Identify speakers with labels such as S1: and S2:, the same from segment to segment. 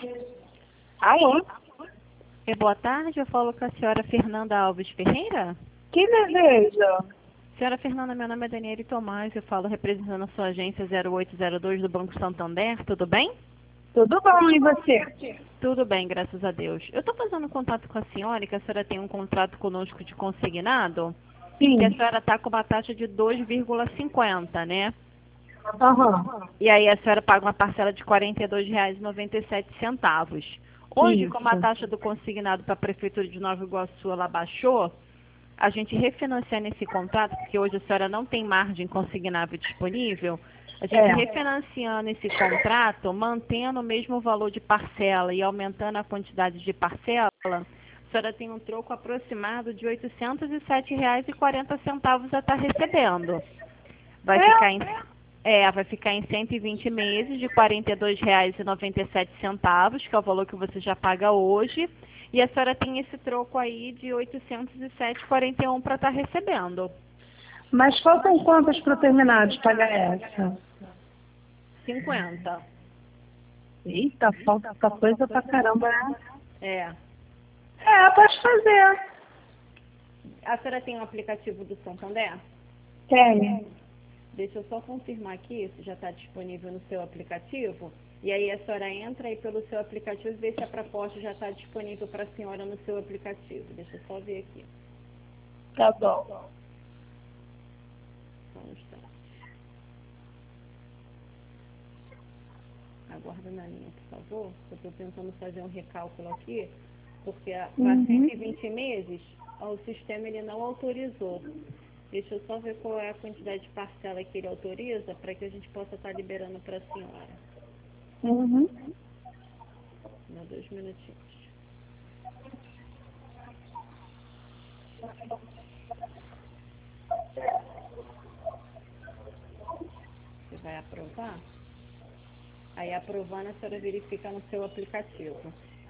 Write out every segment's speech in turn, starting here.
S1: Alô?
S2: Boa tarde, eu falo com a senhora Fernanda Alves Ferreira.
S1: Que deseja?
S2: Senhora Fernanda, meu nome é Daniele Tomás, eu falo representando a sua agência 0802 do Banco Santander, tudo bem?
S1: Tudo bom, e você?
S2: Tudo bem, graças a Deus. Eu estou fazendo contato com a senhora, que a senhora tem um contrato conosco de consignado,
S1: Sim.
S2: que a senhora está com uma taxa de 2,50, né?
S1: Aham.
S2: E aí a senhora paga uma parcela de R$ 42,97. Hoje, como a
S1: Isso.
S2: taxa do consignado para a Prefeitura de Nova Iguaçu ela baixou, a gente refinanciando esse contrato, porque hoje a senhora não tem margem consignável disponível, a gente refinanciando esse contrato, mantendo o mesmo valor de parcela e aumentando a quantidade de parcela, a senhora tem um troco aproximado de R$ 807,40 a estar recebendo. Vai ficar em, vai ficar em 120 meses de R$ 42,97, que é o valor que você já paga hoje. E a senhora tem esse troco aí de R$ 807,41 para estar recebendo.
S1: Mas faltam quantas para terminar de pagar essa?
S2: 50.
S1: Eita, falta coisa pra caramba, né?
S2: É.
S1: Pode fazer.
S2: A senhora tem um aplicativo do Santander?
S1: Tem.
S2: Deixa eu só confirmar aqui se já está disponível no seu aplicativo. E aí a senhora entra aí pelo seu aplicativo e vê se a proposta já está disponível para a senhora no seu aplicativo. Deixa eu só ver aqui.
S1: Tá bom.
S2: Só um instante. Aguarda na linha, por favor. Eu estou tentando fazer um recálculo aqui, porque para 120 meses, o sistema ele não autorizou. Deixa eu só ver qual é a quantidade de parcela que ele autoriza para que a gente possa estar liberando para a senhora. Dá 2 minutinhos. Você vai aprovar? Aí aprovando, a senhora verifica no seu aplicativo.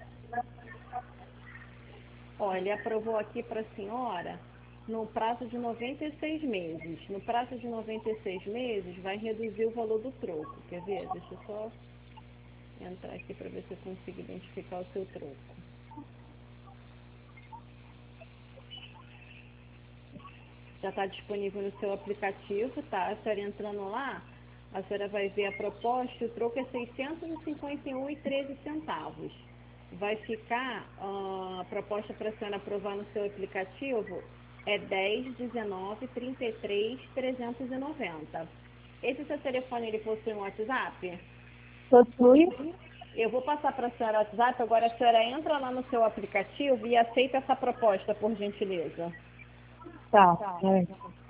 S2: Olha, ele aprovou aqui para a senhora no prazo de 96 meses. No prazo de 96 meses, vai reduzir o valor do troco. Quer ver? Deixa eu só entrar aqui para ver se eu consigo identificar o seu troco. Já está disponível no seu aplicativo, tá? A senhora entrando lá, a senhora vai ver a proposta e o troco é R$ 651,13. Vai ficar, a proposta para a senhora aprovar no seu aplicativo é 10,19,33,390. Esse seu telefone, ele possui um WhatsApp?
S1: Possui?
S2: Eu vou passar para a senhora o WhatsApp, agora a senhora entra lá no seu aplicativo e aceita essa proposta, por gentileza.
S1: Tá.